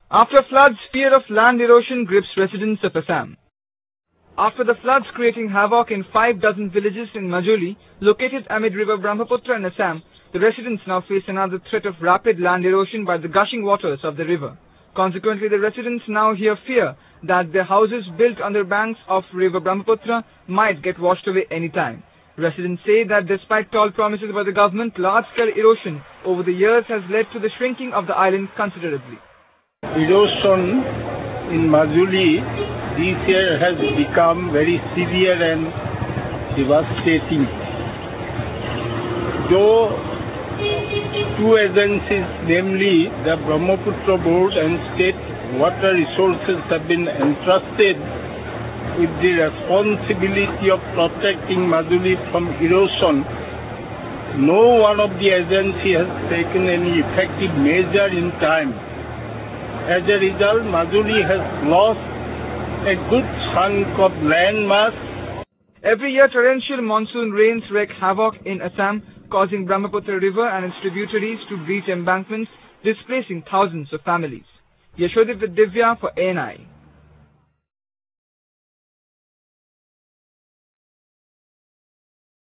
After floods, fear of land erosion grips residents of Assam. After the floods creating havoc in 5 dozen villages in Majuli, located amid river Brahmaputra in Assam, the residents now face another threat of rapid land erosion by the gushing waters of the river. Consequently, the residents now fear that their houses built on the banks of river Brahmaputra might get washed away anytime. Residents say that despite tall promises by the government, large-scale erosion over the years has led to the shrinking of the island considerably. Erosion in Majuli this year has become very severe and devastating. Though two agencies, namely the Brahmaputra Board and State Water Resources, have been entrusted with the responsibility of protecting Majuli from erosion, no one of the agencies has taken any effective measure in time. As a result, Majuli has lost a good chunk of land mass. Every year, torrential monsoon rains wreak havoc in Assam, causing Brahmaputra River and its tributaries to breach embankments, displacing thousands of families. Yashodip with Divya for ANI.